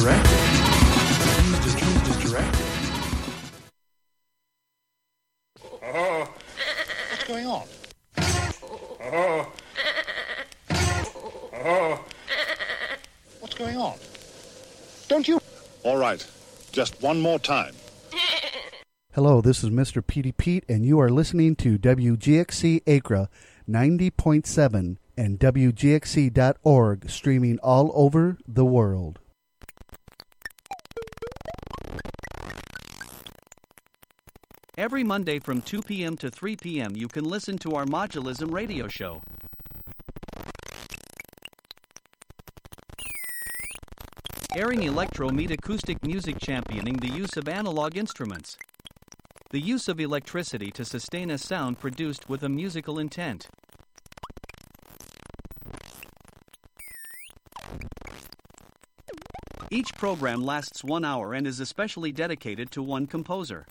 What's going on? What's going on? Don't you... All right. Just one more time. Hello, this is Mr. Petey Pete, and you are listening to WGXC Acra 90.7 and WGXC.org, streaming all over the world. Every Monday from 2 p.m. to 3 p.m. you can listen to our Modulism radio show. Airing electro meet acoustic music, championing the use of analog instruments. The use of electricity to sustain a sound produced with a musical intent. Each program lasts 1 hour and is especially dedicated to one composer.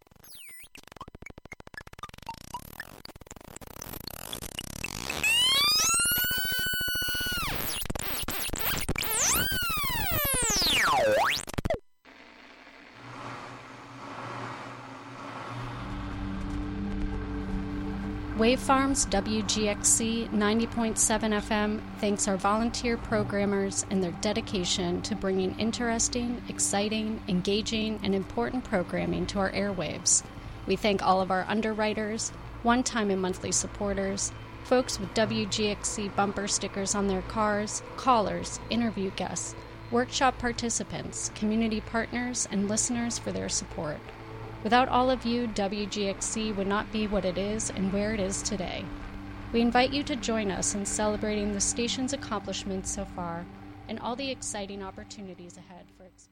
Wavefarms WGXC 90.7 FM thanks our volunteer programmers and their dedication to bringing interesting, exciting, engaging, and important programming to our airwaves. We thank all of our underwriters, one-time and monthly supporters, folks with WGXC bumper stickers on their cars, callers, interview guests, workshop participants, community partners, and listeners for their support. Without all of you, WGXC would not be what it is and where it is today. We invite you to join us in celebrating the station's accomplishments so far and all the exciting opportunities ahead for experience.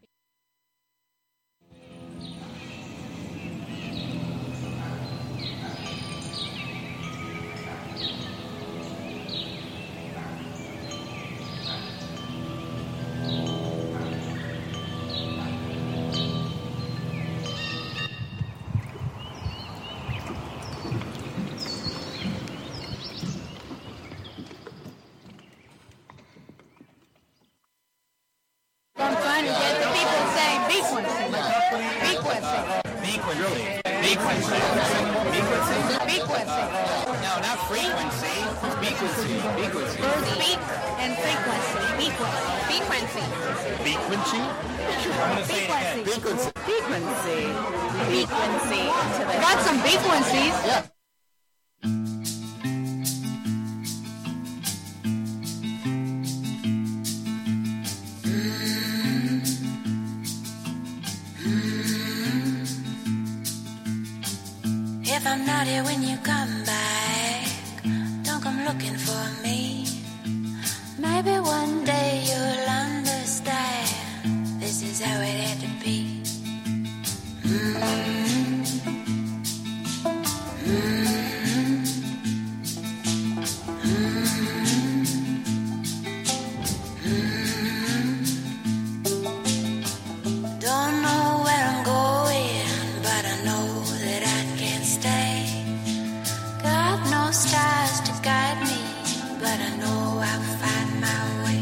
Got some frequencies. Yeah. If I'm not here when you come back, don't come looking for me. Maybe one day you'll understand this is how it had to be. Don't know where I'm going, but I know that I can't stay. Got no stars to guide me, but I know I'll find my way.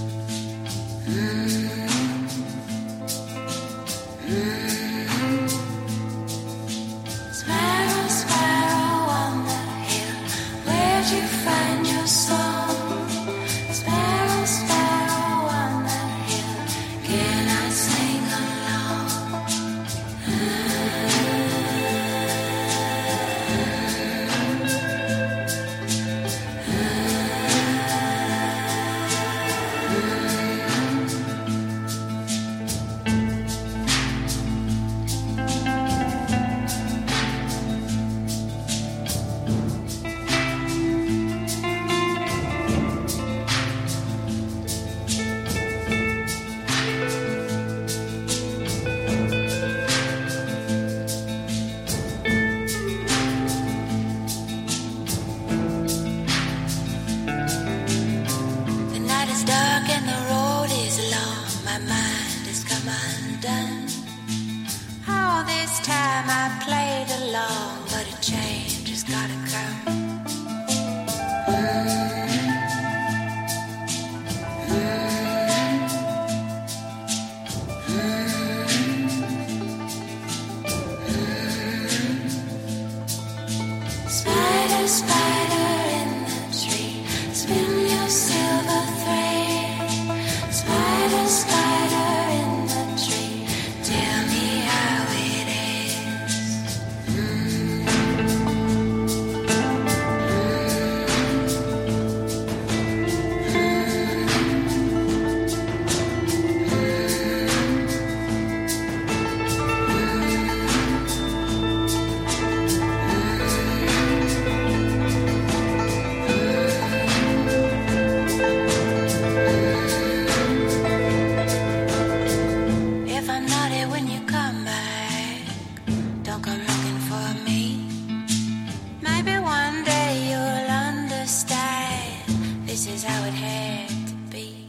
Sparrow, sparrow on the hill, where'd you find your song? Sparrow, sparrow on the hill, can I sing along? The night is dark and the road is long. My mind has come undone. All this time I played along, but a change has gotta come. had to be.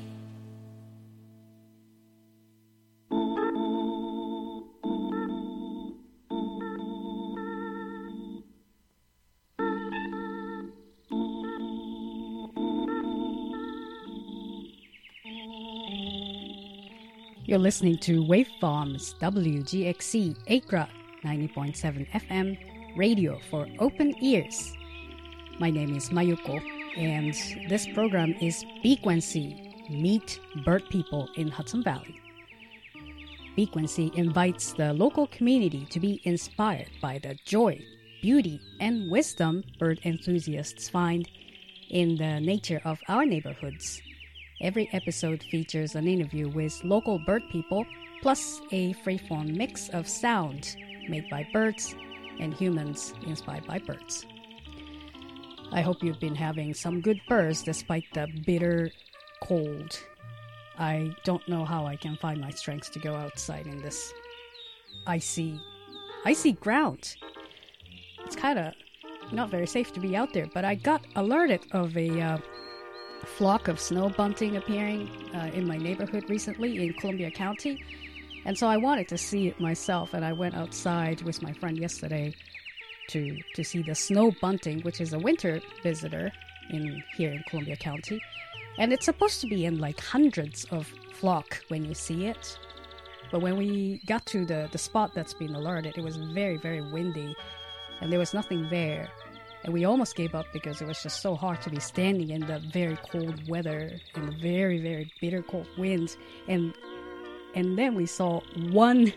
You're listening to Waveform's WGXC Accra 90.7 FM radio for open ears. My name is Mayuko, and this program is Frequency, Meet Bird People in Hudson Valley. Frequency invites the local community to be inspired by the joy, beauty, and wisdom bird enthusiasts find in the nature of our neighborhoods. Every episode features an interview with local bird people, plus a freeform mix of sound made by birds and humans inspired by birds. I hope you've been having some good birds despite the bitter cold. I don't know how I can find my strength to go outside in this icy ground. It's kind of not very safe to be out there, but I got alerted of a flock of snow bunting appearing in my neighborhood recently in Columbia County, and so I wanted to see it myself, and I went outside with my friend yesterday to see the snow bunting, which is a winter visitor here in Columbia County, and it's supposed to be in like hundreds of flock when you see it, but when we got to the spot that's been alerted, it was very, very windy, and there was nothing there. And we almost gave up because it was just so hard to be standing in the very cold weather and the very, very bitter cold winds. And then we saw one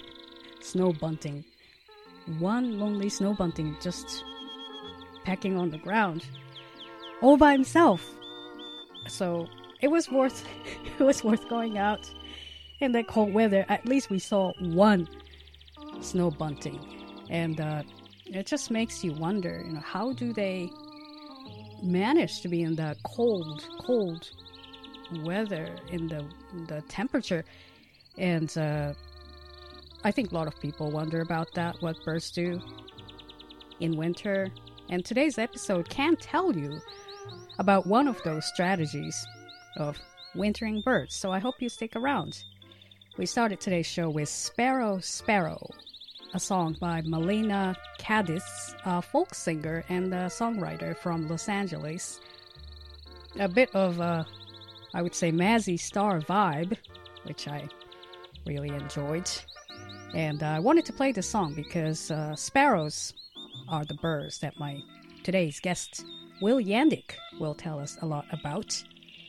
lonely snow bunting just pecking on the ground all by himself. So it was worth going out in that cold weather. At least we saw one snow bunting, and it just makes you wonder, how do they manage to be in the cold weather, in the temperature? And I think a lot of people wonder about that, what birds do in winter. And today's episode can tell you about one of those strategies of wintering birds. So I hope you stick around. We started today's show with Sparrow, Sparrow, a song by Melina Cadiz, a folk singer and a songwriter from Los Angeles. A bit of a, I would say, Mazzy Star vibe, which I really enjoyed. And I wanted to play this song because sparrows are the birds that my today's guest, Will Yandick, will tell us a lot about.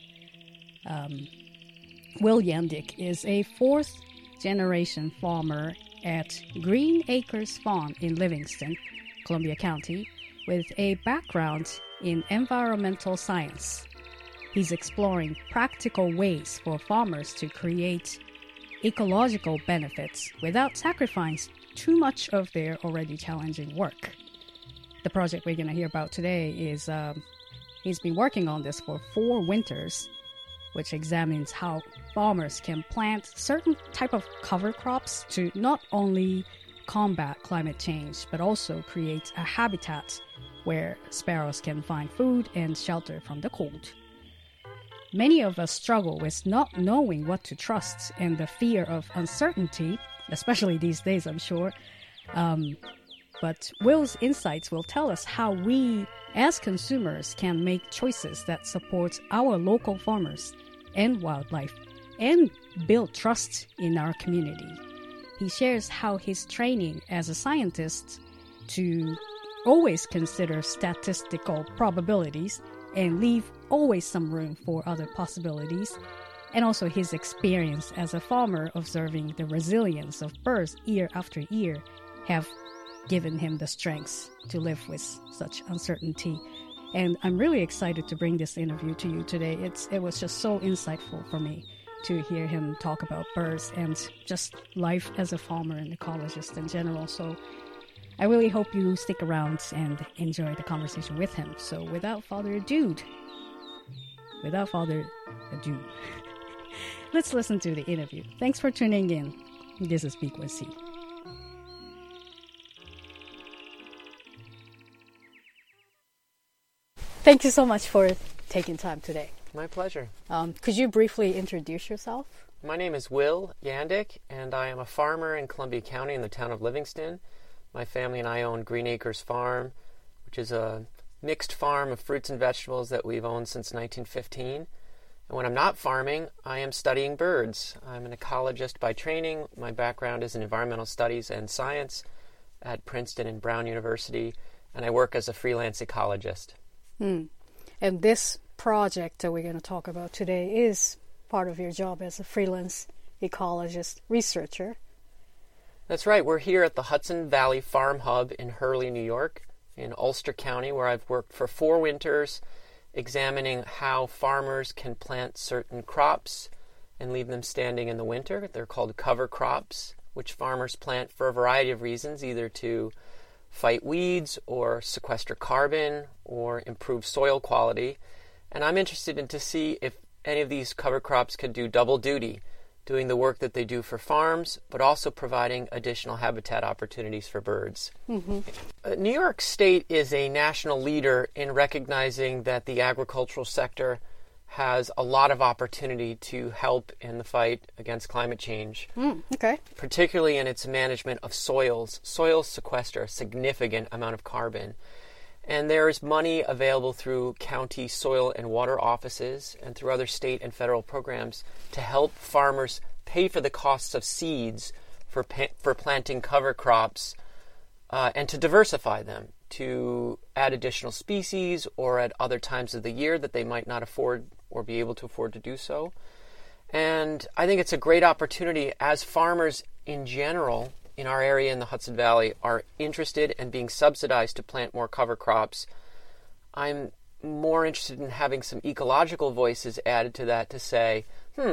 Will Yandick is a fourth-generation farmer at Green Acres Farm in Livingston, Columbia County, with a background in environmental science. He's exploring practical ways for farmers to create ecological benefits without sacrificing too much of their already challenging work. The project we're going to hear about today is he's been working on this for 4 winters, which examines how farmers can plant certain type of cover crops to not only combat climate change, but also create a habitat where sparrows can find food and shelter from the cold. Many of us struggle with not knowing what to trust and the fear of uncertainty, especially these days, I'm sure. But Will's insights will tell us how we, as consumers, can make choices that support our local farmers and wildlife and build trust in our community. He shares how his training as a scientist to always consider statistical probabilities and leave always some room for other possibilities, and also his experience as a farmer observing the resilience of birds year after year have given him the strength to live with such uncertainty. And I'm really excited to bring this interview to you today. It was just so insightful for me to hear him talk about birds and just life as a farmer and ecologist in general. So I really hope you stick around and enjoy the conversation with him. So without further ado, let's listen to the interview. Thanks for tuning in. This is Frequency. Thank you so much for taking time today. My pleasure. Could you briefly introduce yourself? My name is Will Yandick, and I am a farmer in Columbia County in the town of Livingston. My family and I own Green Acres Farm, which is a mixed farm of fruits and vegetables that we've owned since 1915. And when I'm not farming, I am studying birds. I'm an ecologist by training. My background is in environmental studies and science at Princeton and Brown University, and I work as a freelance ecologist. And this project that we're going to talk about today is part of your job as a freelance ecologist researcher. That's right. We're here at the Hudson Valley Farm Hub in Hurley, New York, in Ulster County, where I've worked for 4 winters examining how farmers can plant certain crops and leave them standing in the winter. They're called cover crops, which farmers plant for a variety of reasons, either to fight weeds or sequester carbon or improve soil quality. And I'm interested in to see if any of these cover crops could do double duty, doing the work that they do for farms, but also providing additional habitat opportunities for birds. New York State is a national leader in recognizing that the agricultural sector has a lot of opportunity to help in the fight against climate change, particularly in its management of soils. Soils sequester a significant amount of carbon. And there is money available through county soil and water offices and through other state and federal programs to help farmers pay for the costs of seeds for planting cover crops and to diversify them, to add additional species or at other times of the year that they might not afford or be able to afford to do so. And I think it's a great opportunity as farmers in general in our area in the Hudson Valley are interested and being subsidized to plant more cover crops. I'm more interested in having some ecological voices added to that to say,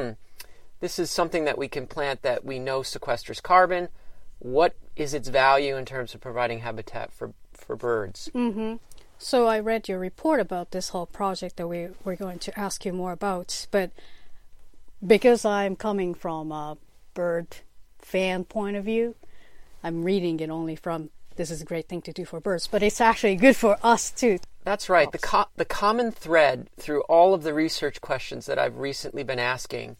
this is something that we can plant that we know sequesters carbon. What is its value in terms of providing habitat for birds? So I read your report about this whole project that we're going to ask you more about, but because I'm coming from a bird fan point of view, I'm reading it only from, this is a great thing to do for birds, but it's actually good for us too. That's right. The common thread through all of the research questions that I've recently been asking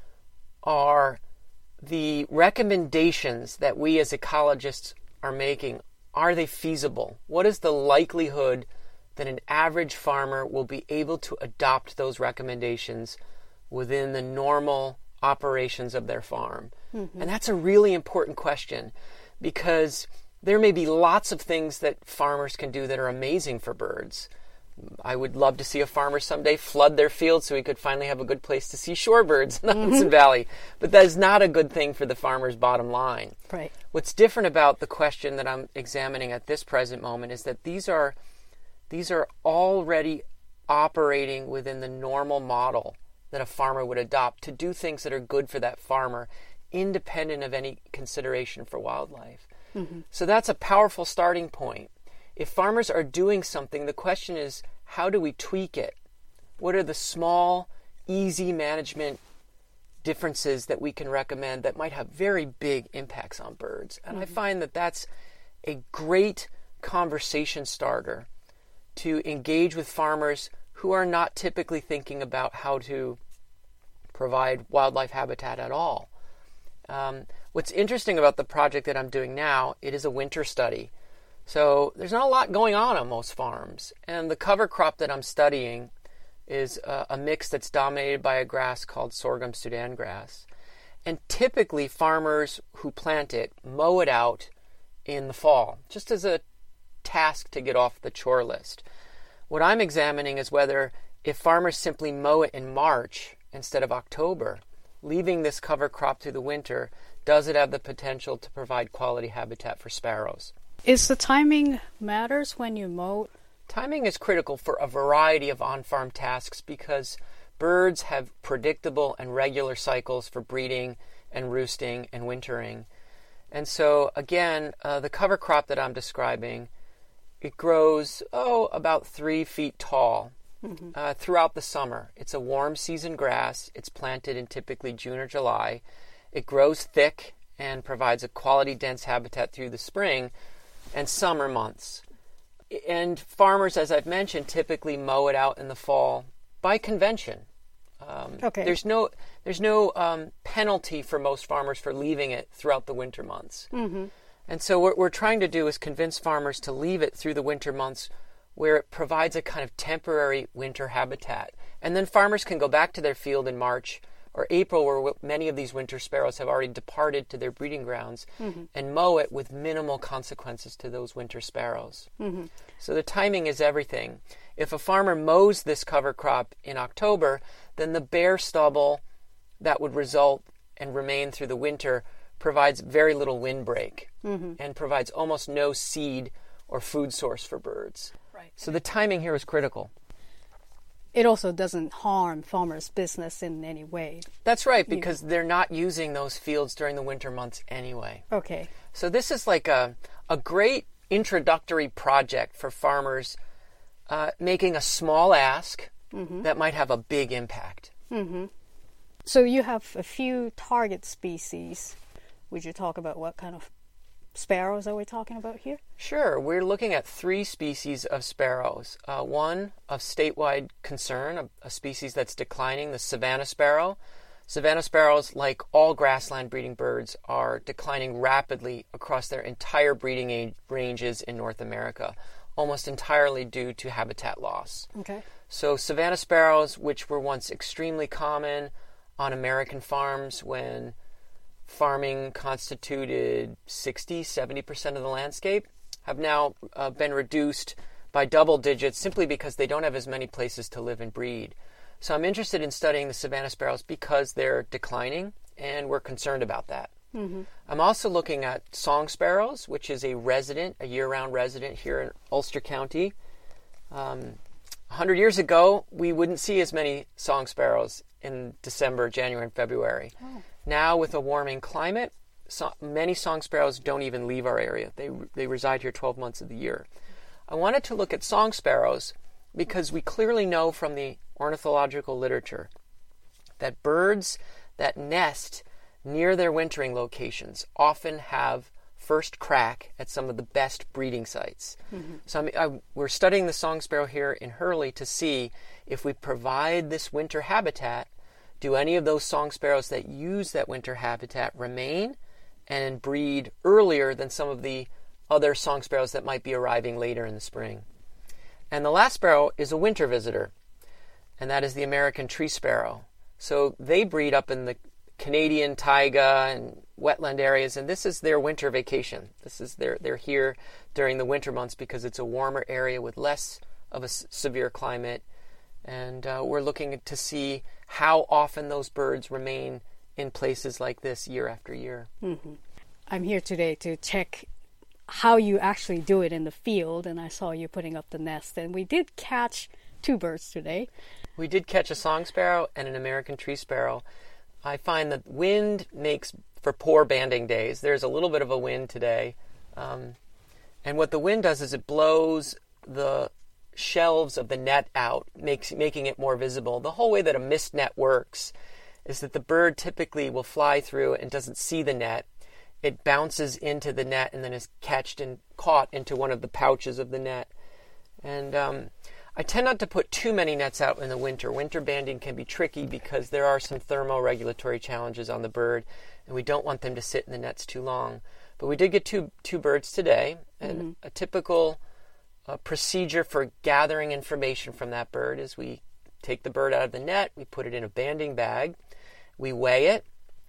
are the recommendations that we as ecologists are making. Are they feasible? What is the likelihood that an average farmer will be able to adopt those recommendations within the normal operations of their farm? And that's a really important question, because there may be lots of things that farmers can do that are amazing for birds. I would love to see a farmer someday flood their fields so we could finally have a good place to see shorebirds in the Hudson Valley. But that is not a good thing for the farmer's bottom line. Right. What's different about the question that I'm examining at this present moment is that these are already operating within the normal model that a farmer would adopt to do things that are good for that farmer, independent of any consideration for wildlife. So that's a powerful starting point. If farmers are doing something, the question is, how do we tweak it? What are the small, easy management differences that we can recommend that might have very big impacts on birds? And I find that that's a great conversation starter to engage with farmers who are not typically thinking about how to provide wildlife habitat at all. What's interesting about the project that I'm doing now, it is a winter study. So there's not a lot going on most farms. And the cover crop that I'm studying is a mix that's dominated by a grass called sorghum Sudan grass. And typically farmers who plant it mow it out in the fall, just as a task to get off the chore list. What I'm examining is whether if farmers simply mow it in March instead of October, leaving this cover crop through the winter, does it have the potential to provide quality habitat for sparrows? Is the timing matters when you mow? Timing is critical for a variety of on-farm tasks because birds have predictable and regular cycles for breeding and roosting and wintering. And so, again, the cover crop that I'm describing, it grows, about 3 feet tall throughout the summer. It's a warm season grass. It's planted in typically June or July. It grows thick and provides a quality dense habitat through the spring and summer months. And farmers, as I've mentioned, typically mow it out in the fall by convention. Okay. There's no penalty for most farmers for leaving it throughout the winter months. Mm-hmm. And so what we're trying to do is convince farmers to leave it through the winter months where it provides a kind of temporary winter habitat. And then farmers can go back to their field in March or April, where many of these winter sparrows have already departed to their breeding grounds, and mow it with minimal consequences to those winter sparrows. Mm-hmm. So the timing is everything. If a farmer mows this cover crop in October, then the bare stubble that would result and remain through the winter provides very little windbreak and provides almost no seed or food source for birds. Right. So the timing here is critical. It also doesn't harm farmers' business in any way. That's right, because they're not using those fields during the winter months anyway. Okay. So this is like a great introductory project for farmers making a small ask that might have a big impact. Mm-hmm. So you have a few target species. Would you talk about what kind of sparrows are we talking about here? Sure. We're looking at 3 species of sparrows. One of statewide concern, a species that's declining, the savanna sparrow. Savanna sparrows, like all grassland breeding birds, are declining rapidly across their entire breeding ranges in North America, almost entirely due to habitat loss. Okay. So savanna sparrows, which were once extremely common on American farms when farming constituted 60-70% of the landscape, have now been reduced by double digits simply because they don't have as many places to live and breed. So I'm interested in studying the savanna sparrows because they're declining, and we're concerned about that. Mm-hmm. I'm also looking at song sparrows, which is a year-round resident here in Ulster County. 100 years ago, we wouldn't see as many song sparrows in December, January, and February. Oh. Now, with a warming climate, many song sparrows don't even leave our area. They reside here 12 months of the year. I wanted to look at song sparrows because we clearly know from the ornithological literature that birds that nest near their wintering locations often have first crack at some of the best breeding sites. Mm-hmm. So we're studying the song sparrow here in Hurley to see if we provide this winter habitat, do any of those song sparrows that use that winter habitat remain and breed earlier than some of the other song sparrows that might be arriving later in the spring. And the last sparrow is a winter visitor, and that is the American tree sparrow. So they breed up in the Canadian taiga and wetland areas, and this is their winter vacation. They're here during the winter months because it's a warmer area with less of a severe climate, and we're looking to see how often those birds remain in places like this year after year. Mm-hmm. I'm here today to check how you actually do it in the field, and I saw you putting up the nest, and we did catch 2 birds today. We did catch a song sparrow and an American tree sparrow. I find that wind makes for poor banding days. There's a little bit of a wind today. And what the wind does is it blows the shelves of the net out, making it more visible. The whole way that a mist net works is that the bird typically will fly through and doesn't see the net. It bounces into the net and then is caught into one of the pouches of the net. And I tend not to put too many nets out in the winter. Winter banding can be tricky because there are some thermoregulatory challenges on the bird, and we don't want them to sit in the nets too long. But we did get two birds today, and a typical procedure for gathering information from that bird is we take the bird out of the net, we put it in a banding bag, we weigh it,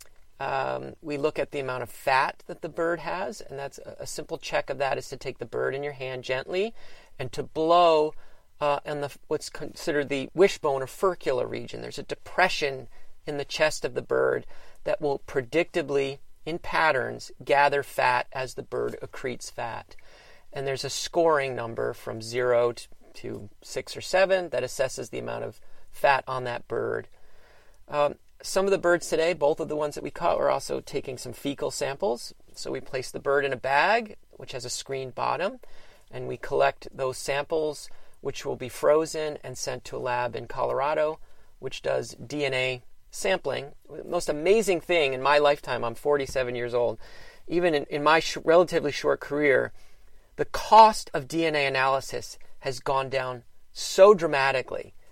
we look at the amount of fat that the bird has, and that's a simple check of that is to take the bird in your hand gently and to blow on what's considered the wishbone or furcula region. There's a depression in the chest of the bird that will predictably, in patterns, gather fat as the bird accretes fat. And there's a scoring number from 0 to 6 or 7 that assesses the amount of fat on that bird. Some of the birds today, both of the ones that we caught, were also taking some fecal samples. So we place the bird in a bag, which has a screened bottom, and we collect those samples, which will be frozen and sent to a lab in Colorado, which does DNA sampling. The most amazing thing in my lifetime, I'm 47 years old, even in my relatively short career, the cost of DNA analysis has gone down so dramatically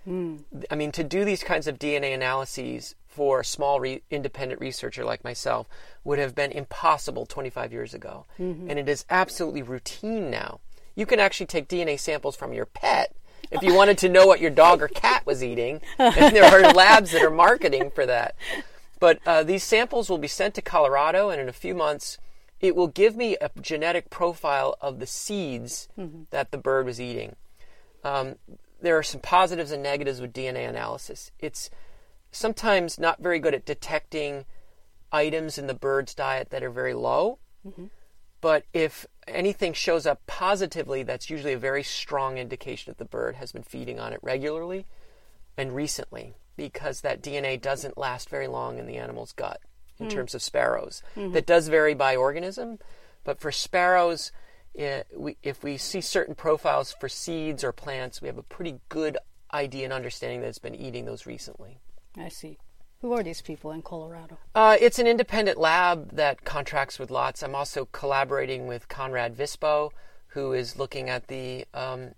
I mean, to do these kinds of DNA analyses for a small independent researcher like myself would have been impossible 25 years ago. And it is absolutely routine now. You can actually take DNA samples from your pet if you wanted to know what your dog or cat was eating. And there are labs that are marketing for that. But these samples will be sent to Colorado, and in a few months, it will give me a genetic profile of the seeds that the bird was eating. There are some positives and negatives with DNA analysis. It's sometimes not very good at detecting items in the bird's diet that are very low. But if anything shows up positively, that's usually a very strong indication that the bird has been feeding on it regularly and recently, because that DNA doesn't last very long in the animal's gut in terms of sparrows. That does vary by organism, but for sparrows, if we see certain profiles for seeds or plants, we have a pretty good idea and understanding that it's been eating those recently. I see. Who are these people in Colorado? It's an independent lab that contracts with lots. I'm also collaborating with Conrad Vispo, who is looking at the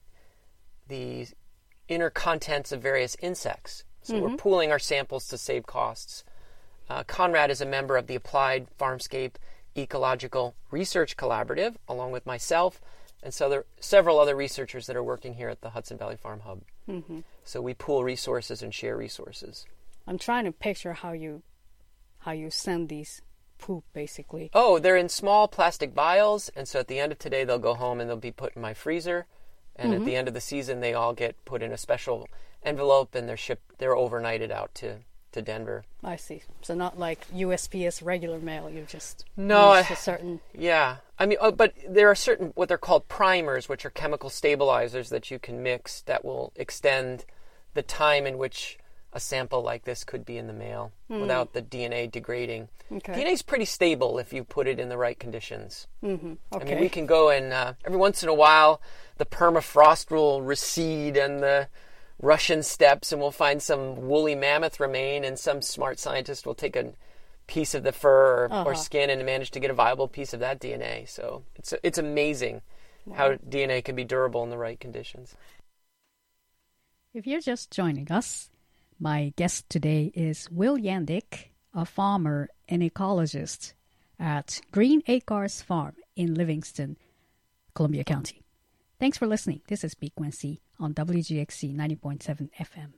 inner contents of various insects. So we're pooling our samples to save costs. Conrad is a member of the Applied Farmscape Ecological Research Collaborative, along with myself, and so there are several other researchers that are working here at the Hudson Valley Farm Hub. So we pool resources and share resources. I'm trying to picture how you send these poop, basically. Oh, they're in small plastic vials, and so at the end of today, they'll go home and they'll be put in my freezer. And at the end of the season, they all get put in a special envelope, and they're overnighted out to Denver. I see. So not like USPS regular mail. You just use a certain. Yeah, I mean, but there are certain what they're called primers, which are chemical stabilizers that you can mix that will extend the time in which a sample like this could be in the mail without the DNA degrading. Okay. DNA is pretty stable if you put it in the right conditions. Okay. I mean, we can go and every once in a while, the permafrost will recede and the Russian steppes, and we'll find some woolly mammoth remain, and some smart scientist will take a piece of the fur or skin and manage to get a viable piece of that DNA. So it's amazing how DNA can be durable in the right conditions. If you're just joining us, my guest today is Will Yandick, a farmer and ecologist at Green Acres Farm in Livingston, Columbia County. Thanks for listening. This is Big Quincy on WGXC 90.7 FM.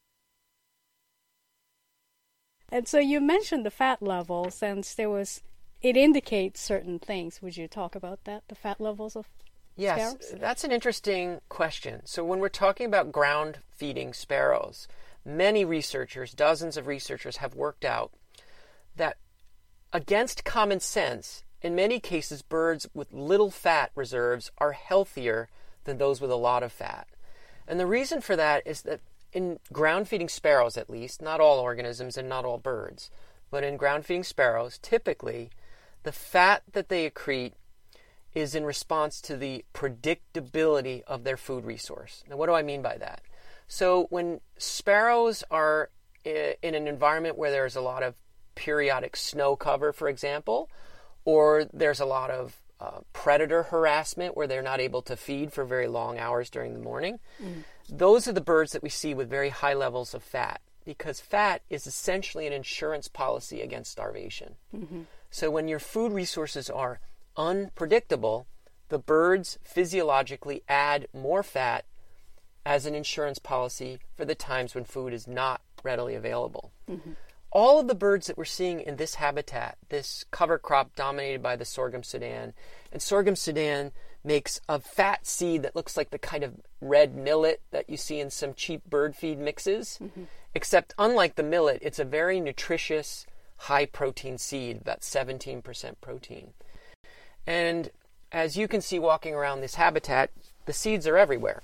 And so you mentioned the fat levels, and it indicates certain things. Would you talk about that, the fat levels of sparrows? Yes, that's an interesting question. So when we're talking about ground feeding sparrows, many researchers, dozens of researchers, have worked out that against common sense, in many cases, birds with little fat reserves are healthier than those with a lot of fat. And the reason for that is that in ground-feeding sparrows, at least, not all organisms and not all birds, but in ground-feeding sparrows, typically, the fat that they accrete is in response to the predictability of their food resource. Now, what do I mean by that? So when sparrows are in an environment where there's a lot of periodic snow cover, for example, or there's a lot of predator harassment where they're not able to feed for very long hours during the morning, those are the birds that we see with very high levels of fat, because fat is essentially an insurance policy against starvation. So when your food resources are unpredictable, the birds physiologically add more fat as an insurance policy for the times when food is not readily available. All of the birds that we're seeing in this habitat, this cover crop dominated by the sorghum Sudan, and sorghum Sudan makes a fat seed that looks like the kind of red millet that you see in some cheap bird feed mixes, except unlike the millet, it's a very nutritious, high-protein seed, about 17% protein. And as you can see walking around this habitat, the seeds are everywhere.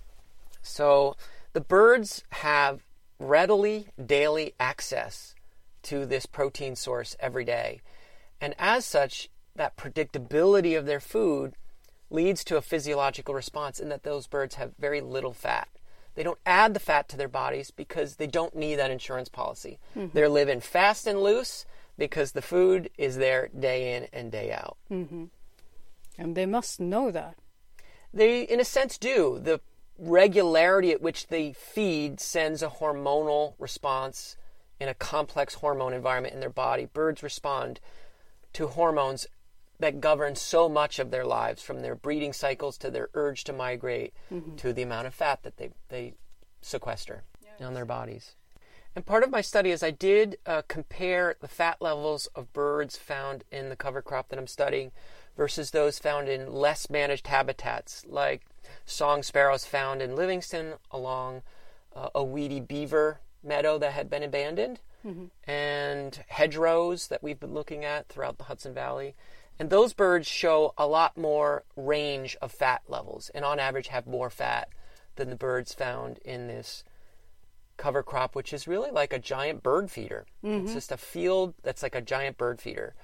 So the birds have readily daily access to this protein source every day. And as such, that predictability of their food leads to a physiological response in that those birds have very little fat. They don't add the fat to their bodies because they don't need that insurance policy. They're living fast and loose because the food is there day in and day out. And they must know that. They, in a sense, do. regularity at which they feed sends a hormonal response in a complex hormone environment in their body. Birds respond to hormones that govern so much of their lives, from their breeding cycles to their urge to migrate, to the amount of fat that they sequester on their bodies. And part of my study is I did compare the fat levels of birds found in the cover crop that I'm studying versus those found in less managed habitats, like song sparrows found in Livingston along a weedy beaver meadow that had been abandoned, and hedgerows that we've been looking at throughout the Hudson Valley. And those birds show a lot more range of fat levels, and on average have more fat than the birds found in this cover crop, which is really like a giant bird feeder. It's just a field that's like a giant bird feeder.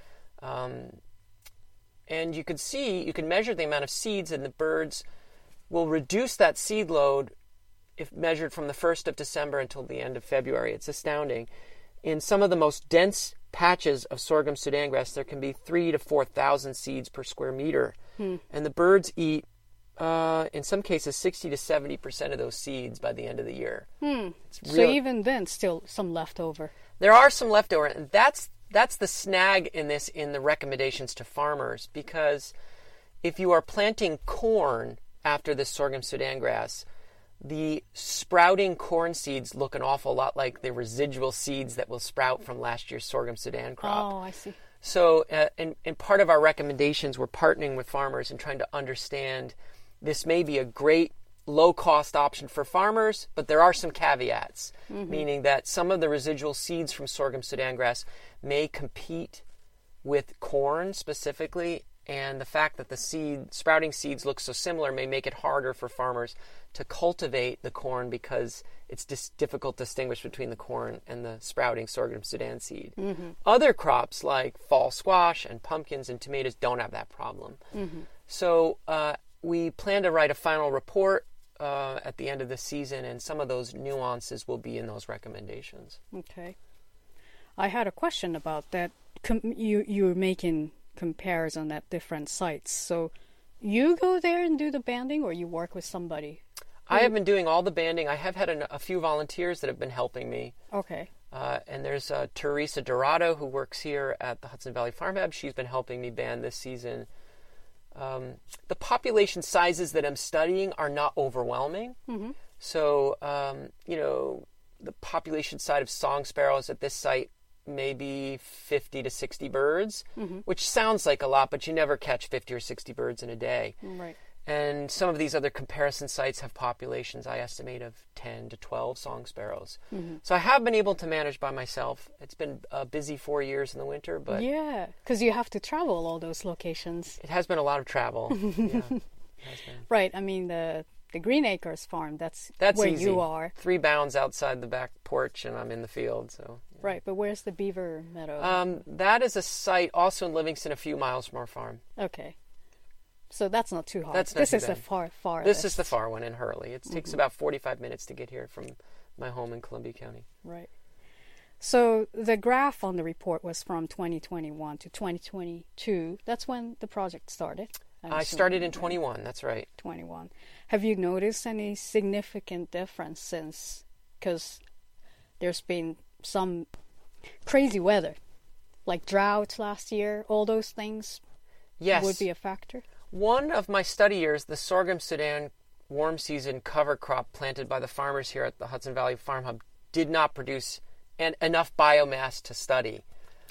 And you can measure the amount of seeds, and the birds will reduce that seed load if measured from the 1st of December until the end of February. It's astounding. In some of the most dense patches of sorghum Sudan grass, there can be 3,000 to 4,000 seeds per square meter. And the birds eat, in some cases, 60 to 70% of those seeds by the end of the year. So even then, still some leftover. There are some leftover, and that's the snag in the recommendations to farmers, because if you are planting corn after this sorghum Sudan grass, the sprouting corn seeds look an awful lot like the residual seeds that will sprout from last year's sorghum Sudan crop. Oh, I see. So in part of our recommendations, we're partnering with farmers and trying to understand this may be a great low-cost option for farmers, but there are some caveats, meaning that some of the residual seeds from sorghum Sudan grass may compete with corn specifically, and the fact that the sprouting seeds look so similar may make it harder for farmers to cultivate the corn, because it's difficult to distinguish between the corn and the sprouting sorghum Sudan seed. Other crops like fall squash and pumpkins and tomatoes don't have that problem. So we plan to write a final report at the end of the season, and some of those nuances will be in those recommendations. Okay. I had a question about that. You're making comparison at different sites. So you go there and do the banding, or you work with somebody? I have been doing all the banding. I have had a few volunteers that have been helping me. Okay. And there's Teresa Dorado, who works here at the Hudson Valley Farm Hub. She's been helping me band this season. The population sizes that I'm studying are not overwhelming. So, the population size of song sparrows at this site may be 50 to 60 birds, which sounds like a lot, but you never catch 50 or 60 birds in a day. Right. And some of these other comparison sites have populations, I estimate, of 10 to 12 song sparrows. So I have been able to manage by myself. It's been a busy 4 years in the winter, but... Yeah, because you have to travel all those locations. It has been a lot of travel. Yeah, it has been. Right, I mean, the Green Acres farm, that's where easy. you are. 3 bounds outside the back porch, and I'm in the field, so... Yeah. Right, but where's the beaver meadow? That is a site also in Livingston, a few miles from our farm. Okay. So that's not too hard. This is the far. This is the far one in Hurley. It takes about 45 minutes to get here from my home in Columbia County. Right. So the graph on the report was from 2021 to 2022. That's when the project started. I started in 21, that's right. 21. Have you noticed any significant difference since? Because there's been some crazy weather, like drought last year, all those things would be a factor? One of my study years, the sorghum Sudan warm season cover crop planted by the farmers here at the Hudson Valley Farm Hub did not produce enough biomass to study.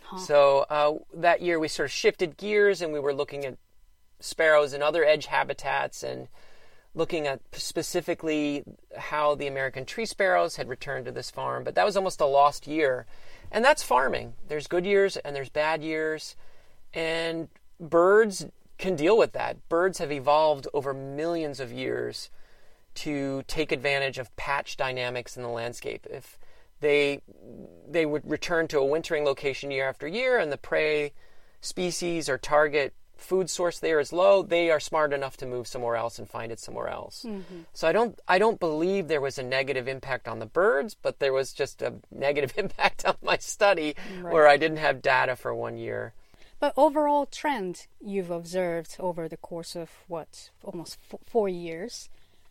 So that year we sort of shifted gears, and we were looking at sparrows and other edge habitats, and looking at specifically how the American tree sparrows had returned to this farm. But that was almost a lost year. And that's farming. There's good years and there's bad years. And birds can deal with that. Birds have evolved over millions of years to take advantage of patch dynamics in the landscape. If they would return to a wintering location year after year, and the prey species or target food source there is low, they are smart enough to move somewhere else and find it somewhere else. So I don't believe there was a negative impact on the birds, but there was just a negative impact on my study where I didn't have data for 1 year. But overall trend you've observed over the course of almost 4 years?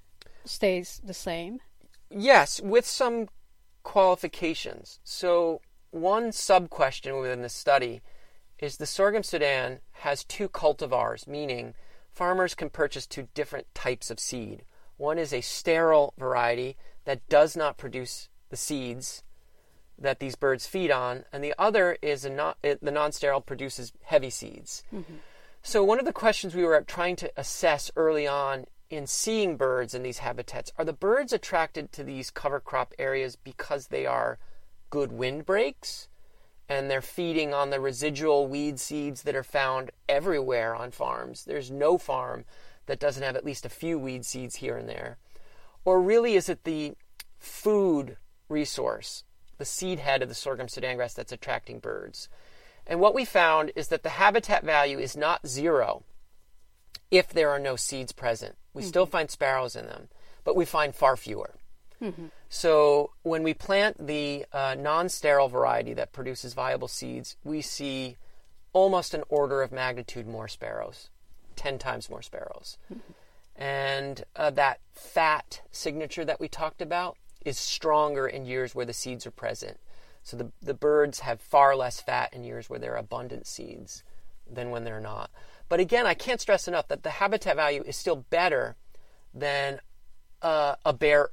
stays the same? Yes, with some qualifications. So one sub-question within the study is the sorghum Sudan has 2 cultivars, meaning farmers can purchase 2 different types of seed. One is a sterile variety that does not produce the seeds that these birds feed on, and the other is the non-sterile produces heavy seeds. Mm-hmm. So one of the questions we were trying to assess early on in seeing birds in these habitats, are the birds attracted to these cover crop areas because they are good windbreaks and they're feeding on the residual weed seeds that are found everywhere on farms? There's no farm that doesn't have at least a few weed seeds here and there. Or really is it the food resource, the seed head of the sorghum Sudan grass, that's attracting birds? And what we found is that the habitat value is not 0 if there are no seeds present. We still find sparrows in them, but we find far fewer. Mm-hmm. So when we plant the non-sterile variety that produces viable seeds, we see almost an order of magnitude more sparrows, 10 times more sparrows. Mm-hmm. And that fat signature that we talked about is stronger in years where the seeds are present. So the birds have far less fat in years where there are abundant seeds than when they're not. But again, I can't stress enough that the habitat value is still better than a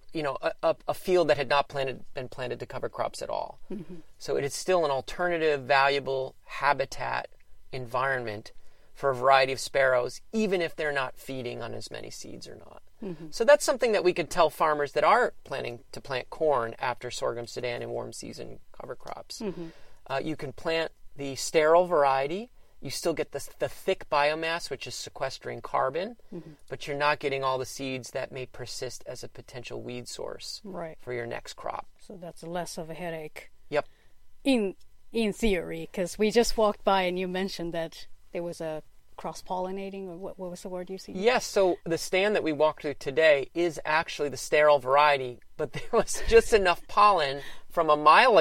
field that had not been planted to cover crops at all. Mm-hmm. So it is still an alternative, valuable habitat environment for a variety of sparrows, even if they're not feeding on as many seeds or not. Mm-hmm. So that's something that we could tell farmers that are planning to plant corn after sorghum Sudan and warm season cover crops. Mm-hmm. You can plant the sterile variety. You still get the thick biomass, which is sequestering carbon, mm-hmm. but you're not getting all the seeds that may persist as a potential weed source for your next crop. So that's less of a headache. Yep. In theory, because we just walked by and you mentioned that there was a cross-pollinating, or what was the word you said? Yes, so the stand that we walked through today is actually the sterile variety, but there was just enough pollen from a mile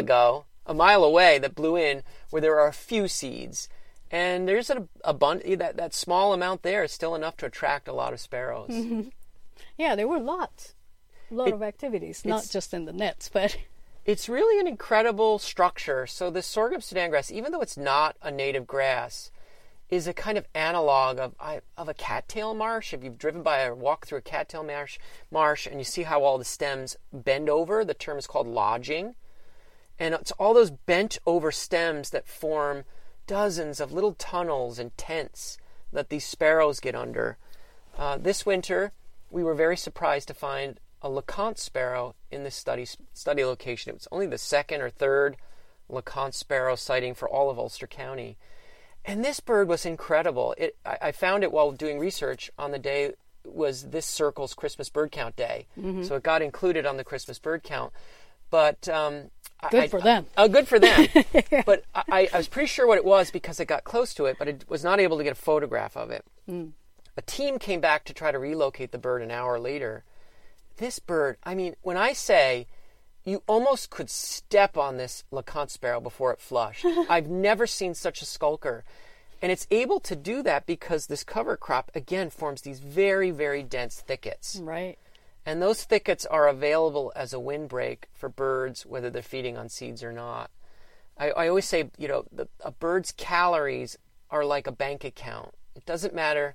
away that blew in where there are a few seeds. And there's that small amount there is still enough to attract a lot of sparrows. Mm-hmm. Yeah, there were a lot of activities, not just in the nets, but... It's really an incredible structure. So the sorghum Sudan grass, even though it's not a native grass, is a kind of analog of a cattail marsh. If you've driven by or walked through a cattail marsh and you see how all the stems bend over, the term is called lodging. And it's all those bent over stems that form dozens of little tunnels and tents that these sparrows get under. This winter, we were very surprised to find a LeConte sparrow in this study location. It was only the 2nd or 3rd LeConte sparrow sighting for all of Ulster County. And this bird was incredible. I found it while doing research on the day was this circle's Christmas bird count day. Mm-hmm. So it got included on the Christmas bird count. But good for them. Good for them. But I was pretty sure what it was because I got close to it, but it was not able to get a photograph of it. Mm. A team came back to try to relocate the bird an hour later. This bird, I mean, when I say you almost could step on this LeConte sparrow before it flushed. I've never seen such a skulker. And it's able to do that because this cover crop, again, forms these very, very dense thickets. Right. And those thickets are available as a windbreak for birds, whether they're feeding on seeds or not. I always say, a bird's calories are like a bank account. It doesn't matter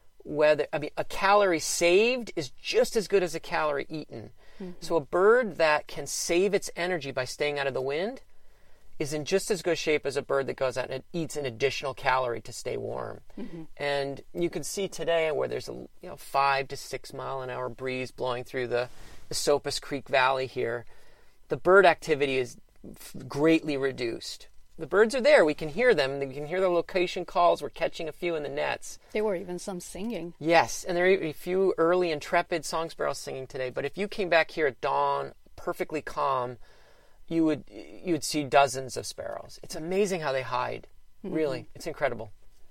a calorie saved is just as good as a calorie eaten. Mm-hmm. So a bird that can save its energy by staying out of the wind is in just as good shape as a bird that goes out and eats an additional calorie to stay warm. Mm-hmm. And you can see today where there's a 5 to 6 mile an hour breeze blowing through the Esopus Creek Valley here, the bird activity is greatly reduced. The birds are there. We can hear them. We can hear the location calls. We're catching a few in the nets. There were even some singing. Yes, and there are a few early intrepid song sparrows singing today. But if you came back here at dawn, perfectly calm, you would see dozens of sparrows. It's amazing how they hide. Mm-hmm. Really, it's incredible.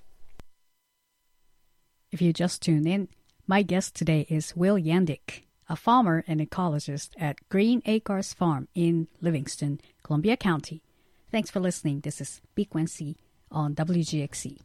If you just tuned in, my guest today is Will Yandick, a farmer and ecologist at Green Acres Farm in Livingston, Columbia County. Thanks for listening. This is Frequency on WGXC.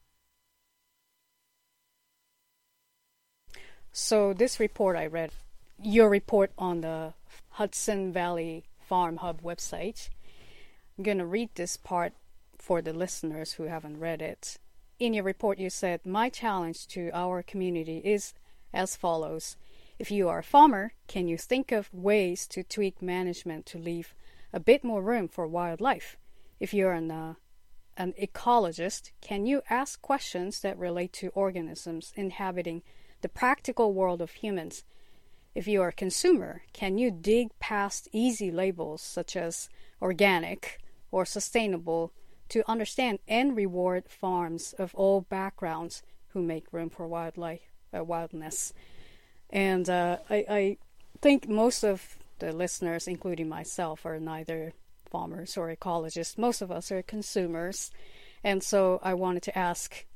So this report I read your report on the Hudson Valley Farm Hub website. I'm going to read this part for the listeners who haven't read it. In your report, you said, "My challenge to our community is as follows. If you are a farmer, can you think of ways to tweak management to leave a bit more room for wildlife? If you're an ecologist, can you ask questions that relate to organisms inhabiting the practical world of humans? If you are a consumer, can you dig past easy labels such as organic or sustainable to understand and reward farms of all backgrounds who make room for wildness?" And I think most of the listeners, including myself, are neither farmers or ecologists. Most of us are consumers. And so I wanted to ask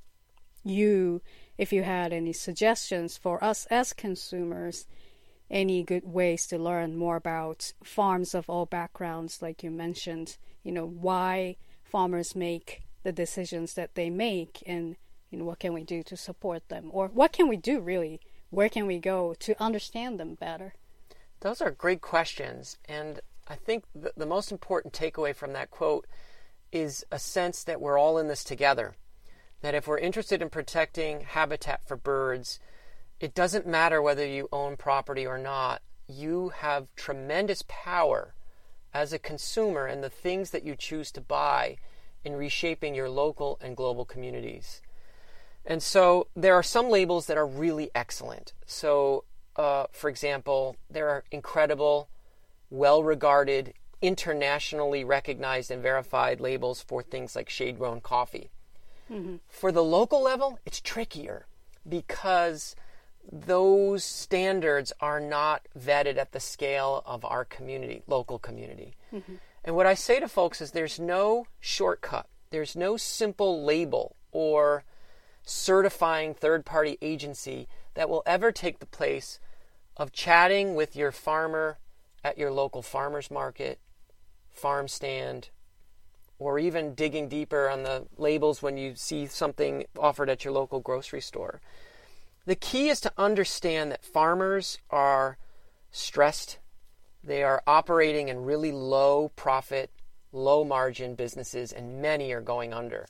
you if you had any suggestions for us as consumers, any good ways to learn more about farms of all backgrounds, like you mentioned, why farmers make the decisions that they make, and what can we do to support them, or what can we do really? Where can we go to understand them better? Those are great questions, and I think the most important takeaway from that quote is a sense that we're all in this together. That if we're interested in protecting habitat for birds, it doesn't matter whether you own property or not. You have tremendous power as a consumer in the things that you choose to buy in reshaping your local and global communities. And so there are some labels that are really excellent. So, for example, there are incredible, well-regarded, internationally recognized and verified labels for things like shade-grown coffee. Mm-hmm. For the local level, it's trickier because those standards are not vetted at the scale of our community, local community. Mm-hmm. And what I say to folks is there's no shortcut. There's no simple label or certifying third-party agency that will ever take the place of chatting with your farmer at your local farmer's market, farm stand, or even digging deeper on the labels when you see something offered at your local grocery store. The key is to understand that farmers are stressed. They are operating in really low profit, low margin businesses, and many are going under.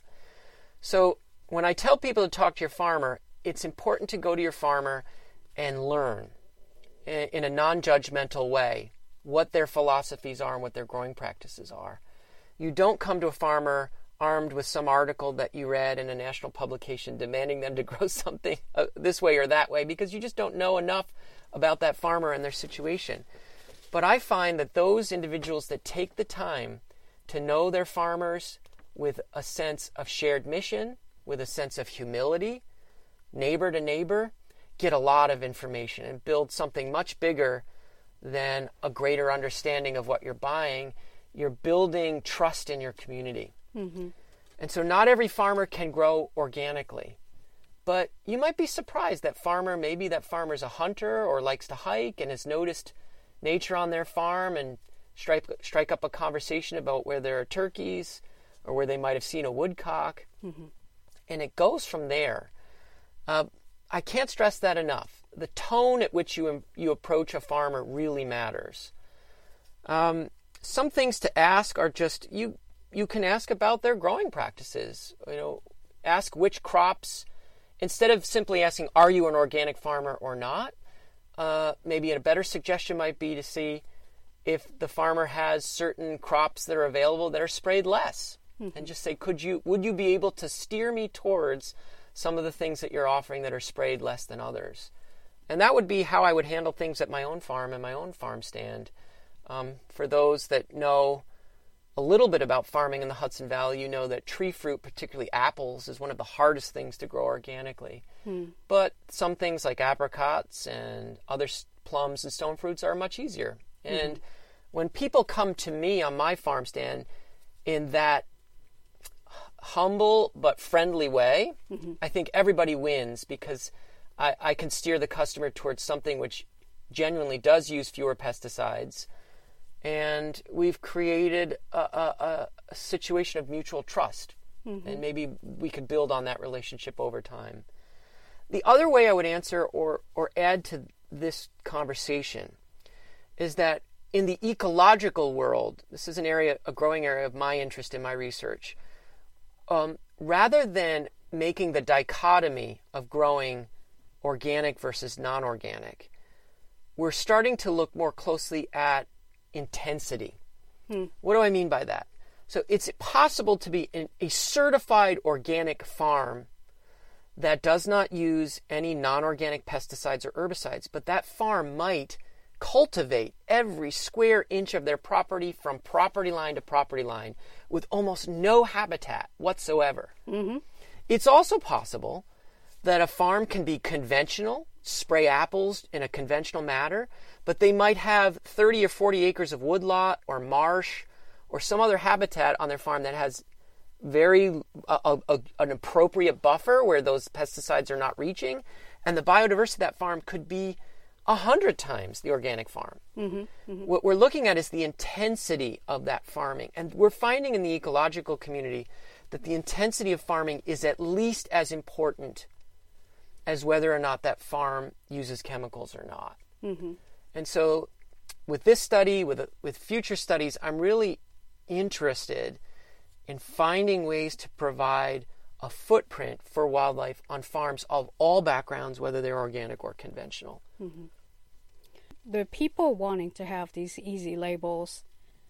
So when I tell people to talk to your farmer, it's important to go to your farmer and learn in a non-judgmental way what their philosophies are and what their growing practices are. You don't come to a farmer armed with some article that you read in a national publication demanding them to grow something this way or that way, because you just don't know enough about that farmer and their situation. But I find that those individuals that take the time to know their farmers with a sense of shared mission, with a sense of humility, neighbor to neighbor, get a lot of information and build something much bigger than a greater understanding of what you're buying. You're building trust in your community. Mm-hmm. And so not every farmer can grow organically. But you might be surprised maybe that farmer's a hunter or likes to hike and has noticed nature on their farm and strike up a conversation about where there are turkeys or where they might have seen a woodcock. Mm-hmm. And it goes from there. I can't stress that enough. The tone at which you approach a farmer really matters. Some things to ask are just, you can ask about their growing practices. Ask which crops, instead of simply asking, are you an organic farmer or not? Maybe a better suggestion might be to see if the farmer has certain crops that are available that are sprayed less. Mm-hmm. And just say, would you be able to steer me towards some of the things that you're offering that are sprayed less than others? And that would be how I would handle things at my own farm and my own farm stand. For those that know a little bit about farming in the Hudson Valley, you know that tree fruit, particularly apples, is one of the hardest things to grow organically. But some things like apricots and other plums and stone fruits are much easier. And when people come to me on my farm stand in that humble but friendly way, I think everybody wins, because I can steer the customer towards something which genuinely does use fewer pesticides. And we've created a situation of mutual trust. And maybe we could build on that relationship over time. The other way I would answer or add this conversation is that in the ecological world, this is a growing area of my interest in my research, rather than making the dichotomy of growing organic versus non-organic, we're starting to look more closely at intensity. What do I mean by that? So it's possible to be a certified organic farm that does not use any non-organic pesticides or herbicides, but that farm might cultivate every square inch of their property from property line to property line with almost no habitat whatsoever. It's also possible that a farm can be conventional, spray apples in a conventional manner, but they might have 30 or 40 acres of woodlot or marsh or some other habitat on their farm that has an appropriate buffer where those pesticides are not reaching, and the biodiversity of that farm could be 100 times the organic farm. What we're looking at is the intensity of that farming, and we're finding in the ecological community that the intensity of farming is at least as important as whether or not that farm uses chemicals or not. And so with this study, with future studies, I'm really interested in finding ways to provide a footprint for wildlife on farms of all backgrounds, whether they're organic or conventional. The people wanting to have these easy labels,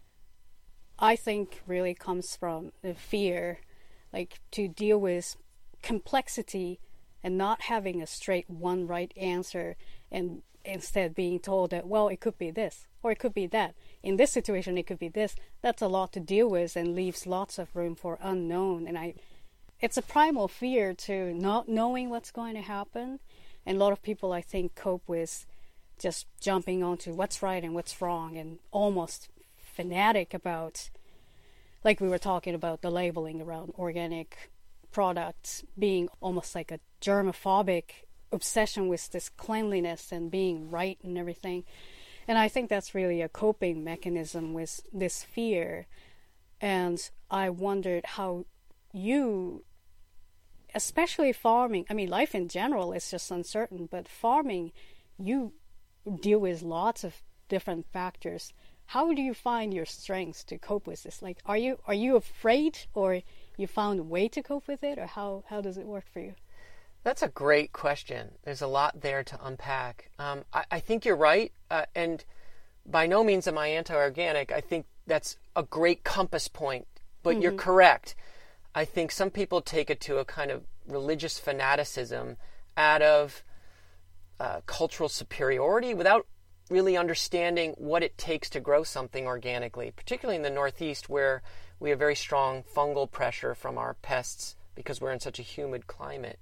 I think, really comes from the fear, like to deal with complexity and not having a straight one right answer, and instead being told that, well, it could be this or it could be that. In this situation, it could be this. That's a lot to deal with and leaves lots of room for unknown. And it's a primal fear to not knowing what's going to happen. And a lot of people, I think, cope with just jumping onto what's right and what's wrong and almost fanatic about, like we were talking about the labeling around organic products being almost like a germophobic obsession with this cleanliness and being right and everything. And I think that's really a coping mechanism with this fear. And I wondered how you, especially farming, I mean, life in general is just uncertain, but farming, you deal with lots of different factors. How do you find your strengths to cope with this? Like, are you afraid, or you found a way to cope with it, or how does it work for you? That's a great question. There's a lot there to unpack. I think you're right, and by no means am I anti-organic. I think that's a great compass point, but you're correct. I think some people take it to a kind of religious fanaticism out of cultural superiority without really understanding what it takes to grow something organically, particularly in the Northeast where we have very strong fungal pressure from our pests because we're in such a humid climate.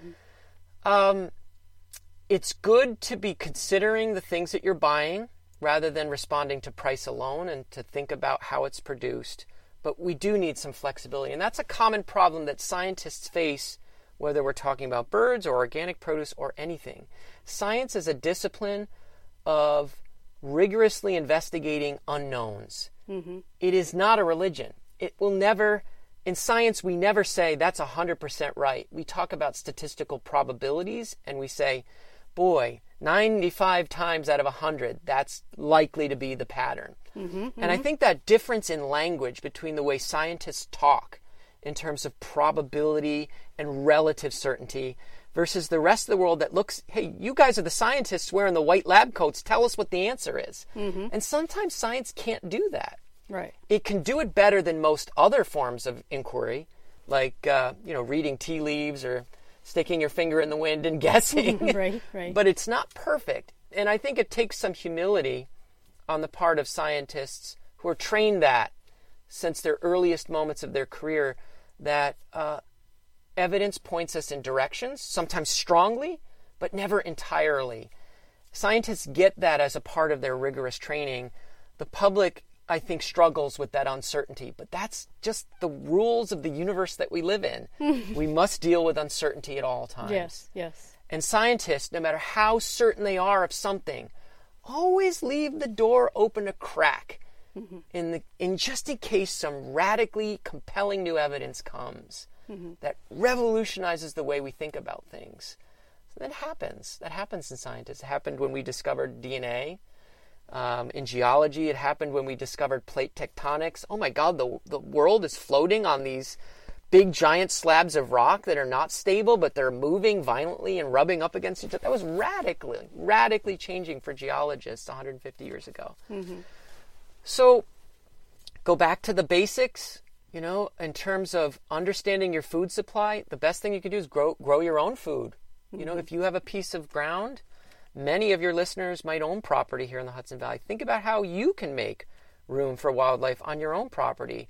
It's good to be considering the things that you're buying rather than responding to price alone and to think about how it's produced. But we do need some flexibility. And that's a common problem that scientists face, whether we're talking about birds or organic produce or anything. Science is a discipline of rigorously investigating unknowns. It is not a religion. It will never... In science, we never say that's 100% right. We talk about statistical probabilities, and we say, boy, 95 times out of 100, that's likely to be the pattern. And I think that difference in language between the way scientists talk in terms of probability and relative certainty versus the rest of the world that looks, hey, you guys are the scientists wearing the white lab coats. Tell us what the answer is. And sometimes science can't do that. Right. It can do it better than most other forms of inquiry, like reading tea leaves or sticking your finger in the wind and guessing. Right. But it's not perfect. And I think it takes some humility on the part of scientists who are trained that since their earliest moments of their career, that evidence points us in directions, sometimes strongly, but never entirely. Scientists get that as a part of their rigorous training. The public, I think, struggles with that uncertainty, but that's just the rules of the universe that we live in. We must deal with uncertainty at all times. Yes. And scientists, no matter how certain they are of something, always leave the door open a crack in just in case some radically compelling new evidence comes that revolutionizes the way we think about things. That happens. That happens in scientists. It happened when we discovered DNA. In geology, it happened when we discovered plate tectonics. Oh my God, the world is floating on these big giant slabs of rock that are not stable, but they're moving violently and rubbing up against each other. That was radically changing for geologists 150 years ago. Mm-hmm. So go back to the basics, in terms of understanding your food supply. The best thing you can do is grow your own food. Mm-hmm. If you have a piece of ground, many of your listeners might own property here in the Hudson Valley. Think about how you can make room for wildlife on your own property.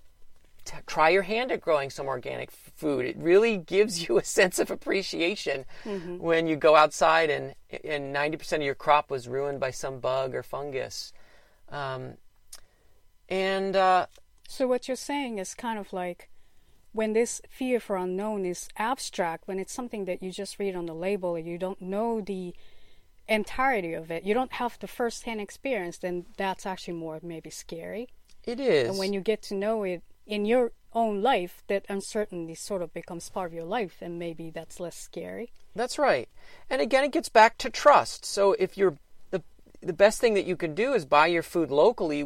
Try your hand at growing some organic food. It really gives you a sense of appreciation mm-hmm. when you go outside and 90% of your crop was ruined by some bug or fungus. So what you're saying is kind of like when this fear for unknown is abstract, when it's something that you just read on the label and you don't know the entirety of it, you don't have the first-hand experience, then that's actually more maybe scary. It is. And when you get to know it in your own life, that uncertainty sort of becomes part of your life, and maybe that's less scary. That's right. And again, it gets back to trust. So if you're the best thing that you can do is buy your food locally,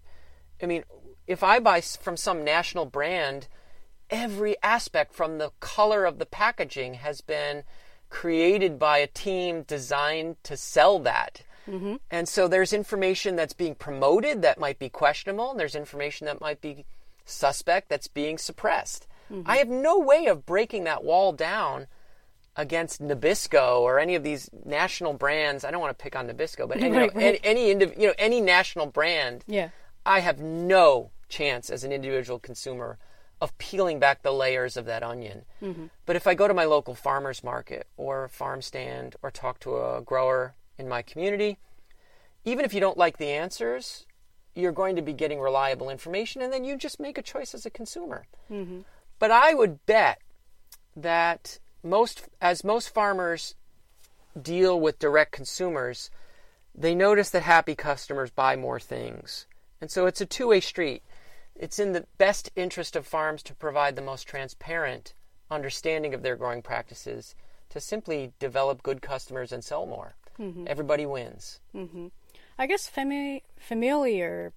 if I buy from some national brand, every aspect from the color of the packaging has been created by a team designed to sell that. Mm-hmm. And so there's information that's being promoted that might be questionable, and there's information that might be suspect that's being suppressed. Mm-hmm. I have no way of breaking that wall down against Nabisco or any of these national brands. I don't want to pick on Nabisco, but any national brand. Yeah. I have no chance as an individual consumer of peeling back the layers of that onion. Mm-hmm. But if I go to my local farmer's market or farm stand or talk to a grower in my community, even if you don't like the answers, you're going to be getting reliable information, and then you just make a choice as a consumer. Mm-hmm. But I would bet that most farmers deal with direct consumers, they notice that happy customers buy more things. And so it's a two-way street. It's in the best interest of farms to provide the most transparent understanding of their growing practices, to simply develop good customers and sell more. Mm-hmm. Everybody wins. Mm-hmm. I guess familiarity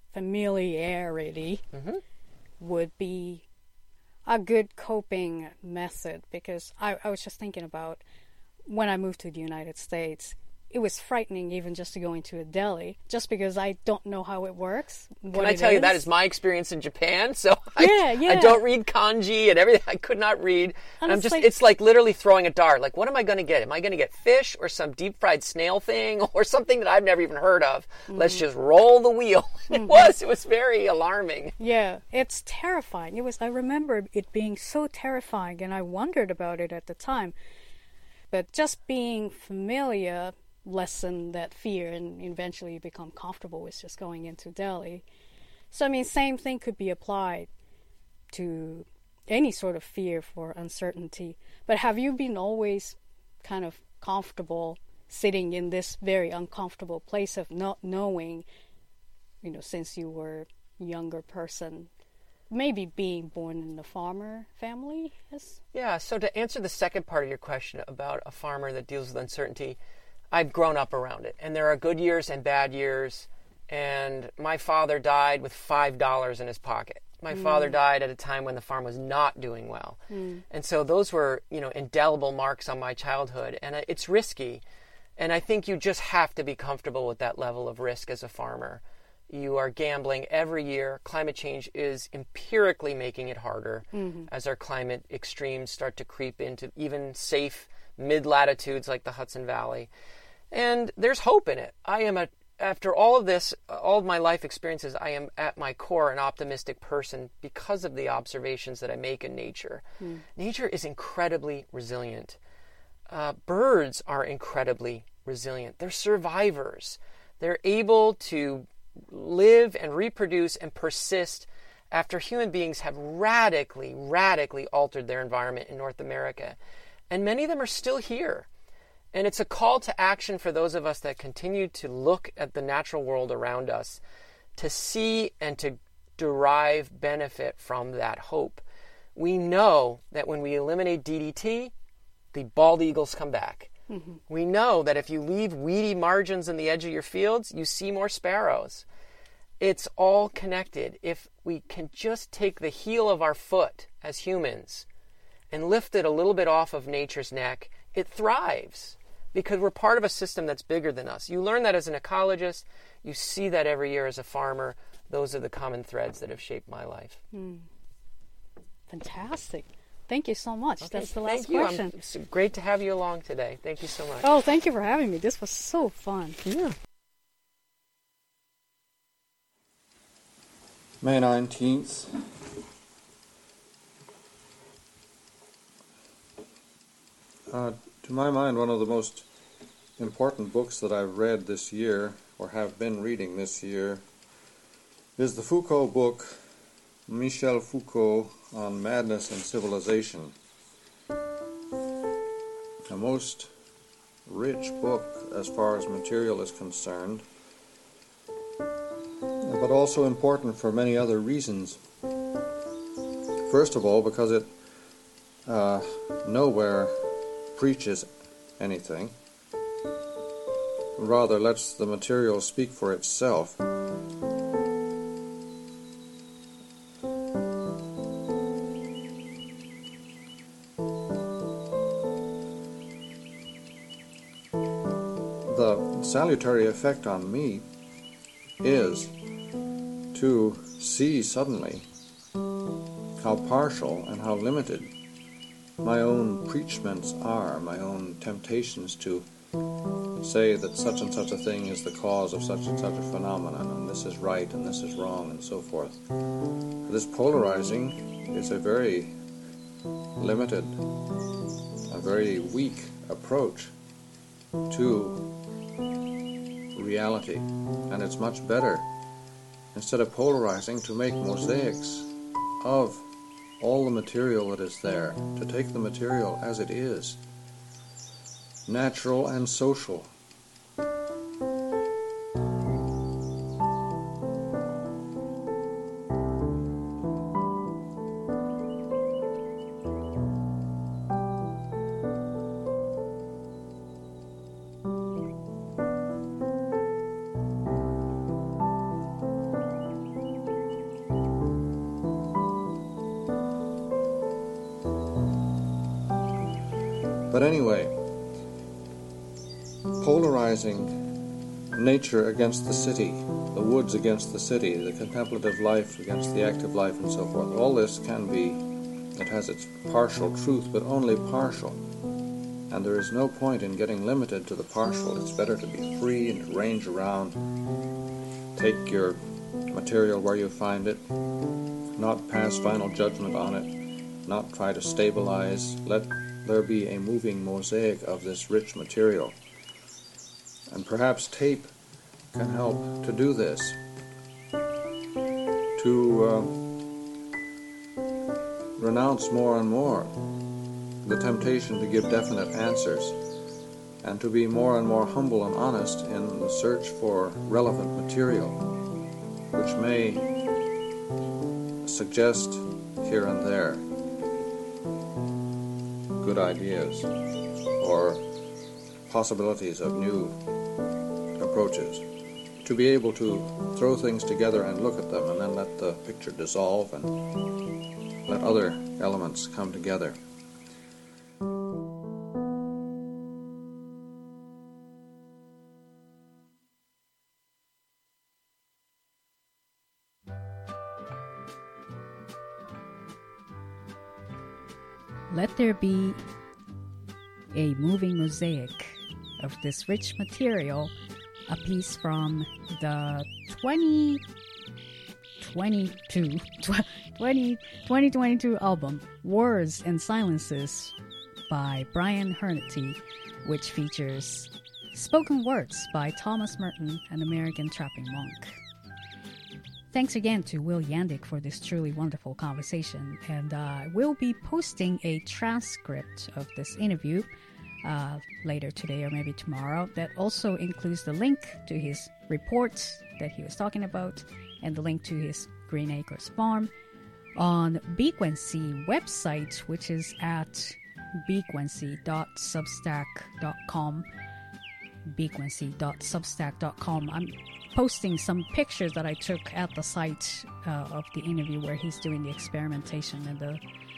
mm-hmm. would be a good coping method, because I was just thinking about when I moved to the United States, it was frightening even just to go into a deli, just because I don't know how it works. Can I tell you that is my experience in Japan? So I don't read kanji and everything. I could not read. And it's like literally throwing a dart. Like, what am I going to get? Am I going to get fish or some deep fried snail thing or something that I've never even heard of? Mm-hmm. Let's just roll the wheel. Mm-hmm. It was very alarming. Yeah, it's terrifying. I remember it being so terrifying, and I wondered about it at the time. But just being familiar lessen that fear, and eventually you become comfortable with just going into deli. So same thing could be applied to any sort of fear for uncertainty. But have you been always kind of comfortable sitting in this very uncomfortable place of not knowing, since you were a younger person, maybe being born in a farmer family? Yeah, so to answer the second part of your question about a farmer that deals with uncertainty, I've grown up around it, and there are good years and bad years, and my father died with $5 in his pocket. My father died at a time when the farm was not doing well. And so those were, indelible marks on my childhood, and it's risky. And I think you just have to be comfortable with that level of risk as a farmer. You are gambling every year. Climate change is empirically making it harder as our climate extremes start to creep into even safe mid-latitudes like the Hudson Valley. And there's hope in it. After all of this, all of my life experiences, I am at my core an optimistic person because of the observations that I make in nature. Nature is incredibly resilient. Birds are incredibly resilient. They're survivors. They're able to live and reproduce and persist after human beings have radically altered their environment in North America. And many of them are still here. And it's a call to action for those of us that continue to look at the natural world around us, to see and to derive benefit from that hope. We know that when we eliminate DDT, the bald eagles come back. Mm-hmm. We know that if you leave weedy margins in the edge of your fields, you see more sparrows. It's all connected. If we can just take the heel of our foot as humans and lift it a little bit off of nature's neck, it thrives because we're part of a system that's bigger than us. You learn that as an ecologist. You see that every year as a farmer. Those are the common threads that have shaped my life. Fantastic. Thank you so much. Okay, that's the last question. It's great to have you along today. Thank you so much. Oh, thank you for having me. This was so fun. Yeah. May 19th. To my mind, one of the most important books that I've read this year, or have been reading this year, is the Foucault book, Michel Foucault, on Madness and Civilization. A most rich book as far as material is concerned, but also important for many other reasons. First of all, because it nowhere preaches anything, rather lets the material speak for itself. The salutary effect on me is to see suddenly how partial and how limited my own preachments are, my own temptations to say that such and such a thing is the cause of such and such a phenomenon, and this is right and this is wrong, and so forth. This polarizing is a very limited, a very weak approach to reality, and it's much better, instead of polarizing, to make mosaics of all the material that is there, to take the material as it is, natural and social. But anyway, polarizing nature against the city, the woods against the city, the contemplative life against the active life, and so forth, all this can be, it has its partial truth, but only partial. And there is no point in getting limited to the partial. It's better to be free and to range around, take your material where you find it, not pass final judgment on it, not try to stabilize, let there be a moving mosaic of this rich material. And perhaps tape can help to do this, to renounce more and more the temptation to give definite answers, and to be more and more humble and honest in the search for relevant material, which may suggest here and there good ideas or possibilities of new approaches. To be able to throw things together and look at them and then let the picture dissolve and let other elements come together. Let there be a moving mosaic of this rich material, a piece from the 2022 album Words and Silences by Brian Hernety, which features spoken words by Thomas Merton, an American trapping monk. Thanks again to Will Yandick for this truly wonderful conversation, and we'll be posting a transcript of this interview later today or maybe tomorrow that also includes the link to his report that he was talking about and the link to his Green Acres Farm on Bequency website, which is at bequency.substack.com. bequency.substack.com. I'm posting some pictures that I took at the site of the interview where he's doing the experimentation and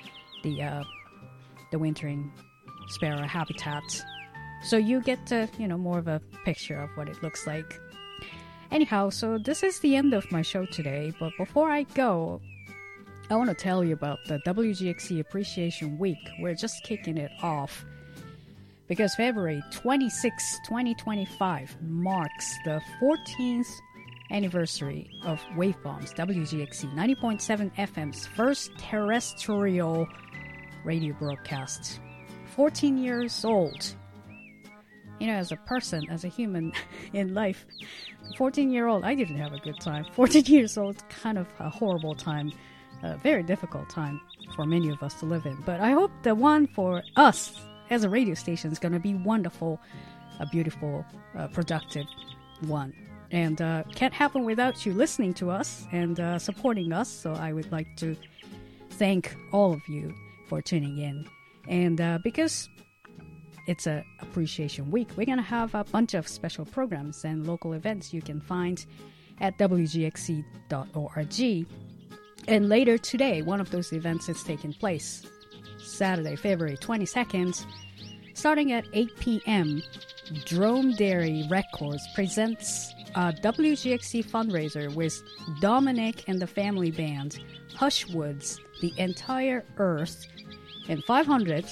the wintering sparrow habitat. So you get more of a picture of what it looks like. Anyhow, so this is the end of my show today, but before I go, I want to tell you about the WGXC Appreciation Week. We're just kicking it off because February 26, 2025 marks the 14th anniversary of Wavebombs, WGXC 90.7 FM's first terrestrial radio broadcast. 14 years old. As a person, as a human in life, 14-year-old, I didn't have a good time. 14 years old, kind of a horrible time, a very difficult time for many of us to live in. But I hope the one for us as a radio station is going to be wonderful, a beautiful, productive one. And can't happen without you listening to us and supporting us. So I would like to thank all of you for tuning in. And because it's a appreciation week, we're going to have a bunch of special programs and local events you can find at wgxc.org. And later today, one of those events is taking place. Saturday, February 22nd, starting at 8 p.m., Dromedary Records presents a WGXC fundraiser with Dominic and the Family Band, Hushwoods, The Entire Earth, and $500.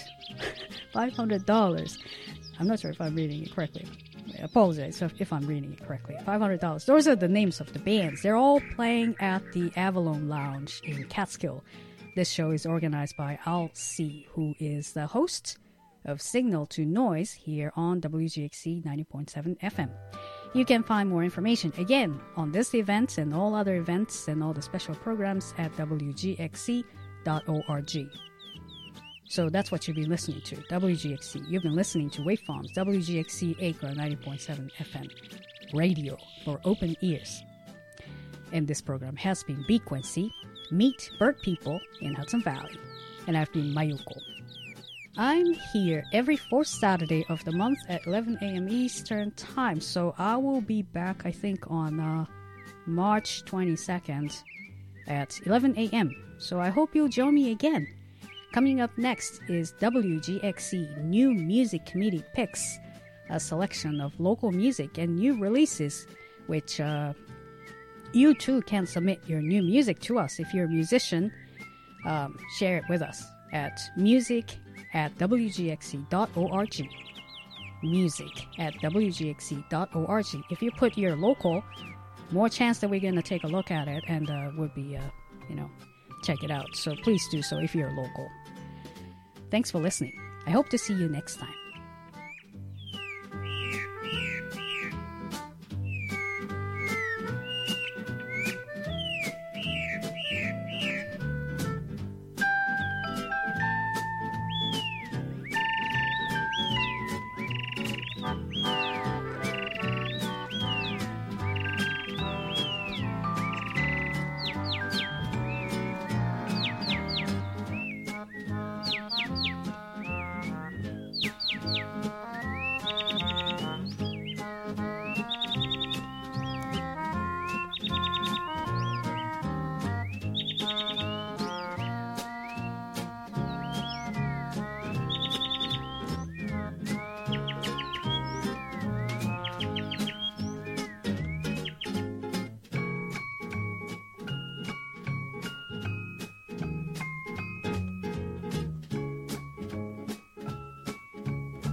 I'm not sure if I'm reading it correctly. I apologize if I'm reading it correctly. $500. Those are the names of the bands. They're all playing at the Avalon Lounge in Catskill. This show is organized by Al C., who is the host of Signal to Noise here on WGXC 90.7 FM. You can find more information, again, on this event and all other events and all the special programs at wgxc.org. So that's what you've been listening to, WGXC. You've been listening to Wavebombs, WGXC Acre 90.7 FM, radio for open ears. And this program has been Bequency, Meet Bird People in Hudson Valley. And I've been Mayuko. I'm here every fourth Saturday of the month at 11 a.m. Eastern Time. So I will be back, I think, on March 22nd at 11 a.m. So I hope you'll join me again. Coming up next is WGXC New Music Committee Picks, a selection of local music and new releases, which you too can submit your new music to us. If you're a musician, share it with us at music@wgxc.org. Music@wgxc.org. If you put your local, more chance that we're going to take a look at it and would be, check it out. So please do so if you're local. Thanks for listening. I hope to see you next time.